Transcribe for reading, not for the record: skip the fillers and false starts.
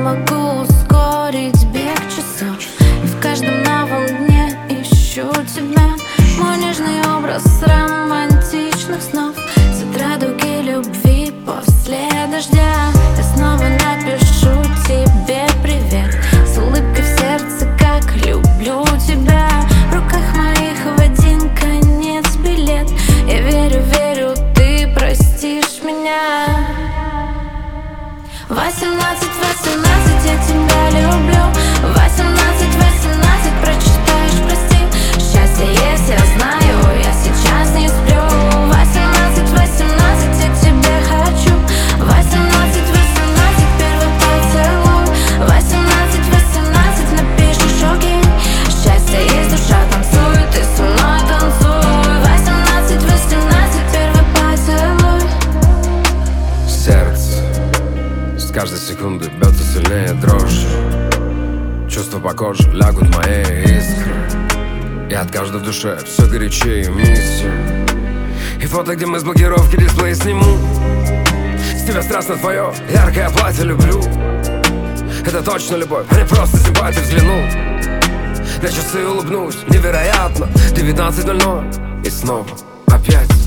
могу ускорить бег часов, и в каждом новом дне ищу тебя. Мой нежный образ романтичных снов, цвет радуги любви после дождя. Я снова напишу тебе привет с улыбкой в сердце, как люблю тебя. В руках моих в один конец билет. Я верю, верю, ты простишь меня. 18, 18, я тебя люблю. 18, 18, прочитаешь, прости. Счастье есть, я знаю, я сейчас не сплю. 18, 18, я к тебе хочу. 18, 18, первый поцелуй. 18, 18, напишешь окей. Счастье есть, душа танцует, ты со мной танцуй. 18, 18, первый поцелуй. Сердце с каждой секунды бьется сильнее дрожь. Чувства по коже лягут моей искры, и от каждой в душе все горячее миссия. И фото, где мы с блокировки дисплей сниму. С тебя страстно твое яркое платье люблю. Это точно любовь, а не просто симпатия. Взгляну на часы, улыбнусь, невероятно. 19:00 и снова опять